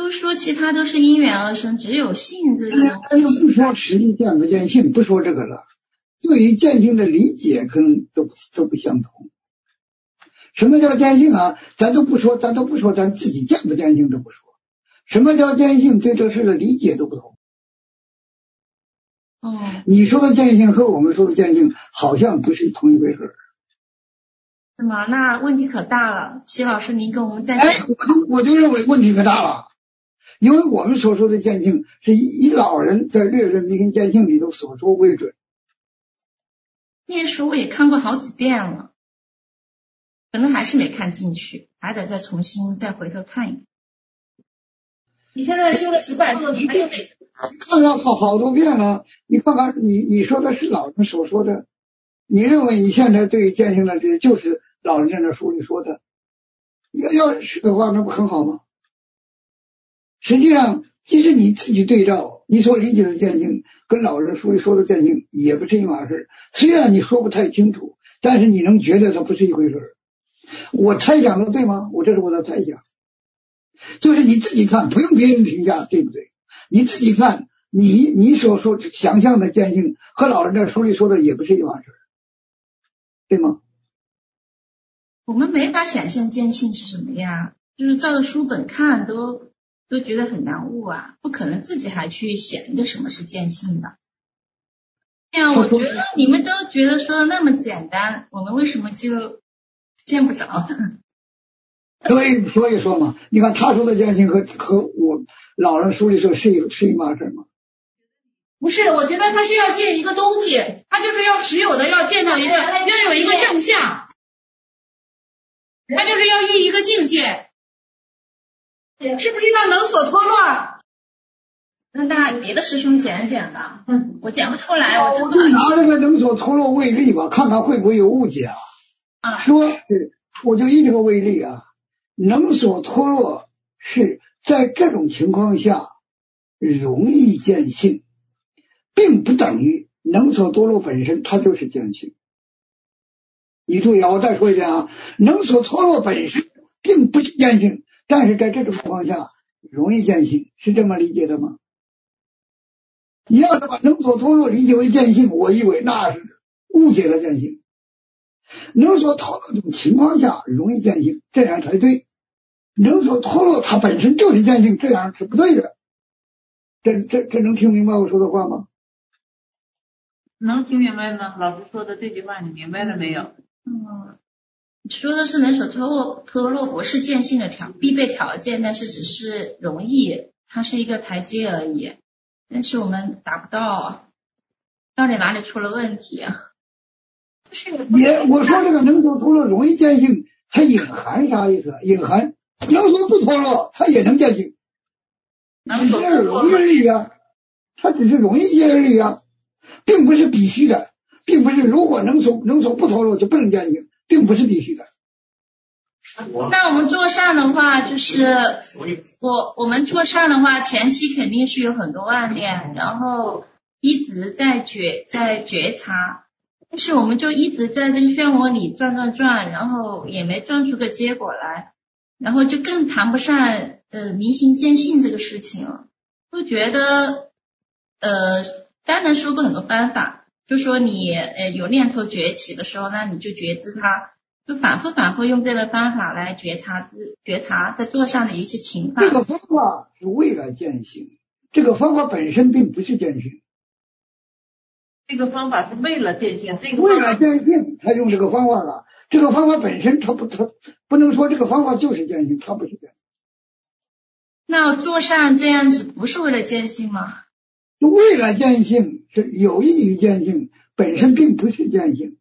都说其他都是因缘而生，只有性这个东西。 不说实际见不见性，不说这个了。对于见性的理解可能都不相同。什么叫见性啊？咱都不说，咱自己见不见性都不说。什么叫见性？对这事的理解都不同。你说的见性和我们说的见性好像不是同一回事。 是吗？那问题可大了。齐老师，您跟我们再我就认为问题可大了，因为我们所说的见性是以老人在略论明见性里头所说为准。 那些书我也看过好几遍了，可能还是没看进去，还得再重新再回头看一遍。你现在修了1000册，你还有看了好多遍了，你看看你说的是老人所说的，你认为你现在对于见性的这就是老人在那书里说的，要是的话那不很好吗？实际上即使你自己对照你所理解的见性跟老人书里说的见性也不是一码事，虽然你说不太清楚，但是你能觉得它不是一回事。我猜想的对吗？这是我的猜想，就是你自己看，不用别人评价，对不对？你自己看，你所说想象的见性和老人在书里说的也不是一码事，对吗？ 我们没法想象见性是什么样，就是照着书本看都觉得很难悟啊，不可能自己还去想一个什么是见性的。这样我觉得你们都觉得说的那么简单，我们为什么就见不着？ 所以说嘛，你看他说的见性和我老人书里说是一码事吗？ 不是，我觉得他是要见一个东西，他就是要持有的要见到要有一个正向，他就是要遇一个境界，是不是要能所脱落？那大家别的师兄讲讲的，我讲不出来，我真的拿这个能所脱落为例吧，看看会不会有误解啊？说我就以这个为例啊，能所脱落是在这种情况下容易见性，并不等于能所脱落本身它就是见性。你注意啊，我再说一遍啊，能所脱落本身并不是见性，但是在这种情况下容易见性，是这么理解的吗？你要是把能所脱落理解为见性，我以为那是误解了见性。能所脱落这种情况下容易见性，这样才对。能所脱落它本身就是见性，这样是不对的。这能听明白我说的话吗？ 能听明白吗？老师说的这句话你明白了没有？ 说的是能所脱落不是见性的必备条件，但是只是容易，它是一个台阶而已，但是我们达不到，到底哪里出了问题啊？ 我说这个能所脱落容易见性，它隐含啥意思？隐含能所不脱落它也能见性，只是容易而已啊，它只是容易见而已啊，并不是必须的，并不是如果能所不脱落就不能见性，并不是必须的。 那我们做善的话，就是我们做善的话，前期肯定是有很多暗恋，然后一直在觉察，但是我们就一直在这个漩涡里转，然后也没转出个结果来，然后就更谈不上明心见性这个事情了。会觉得当然说过很多方法，就说你有念头崛起的时候，那你就觉知它，就反复用这个方法来觉察在做上的一些情况。 这个方法是为了见性，这个方法本身并不是见性。 这个方法是为了见性， 为了见性他用这个方法了。这个方法本身它不能说这个方法就是见性，它不是见性。 那做善这样子不是为了见性吗？ 为了见性是有益于见性，本身并不是见性。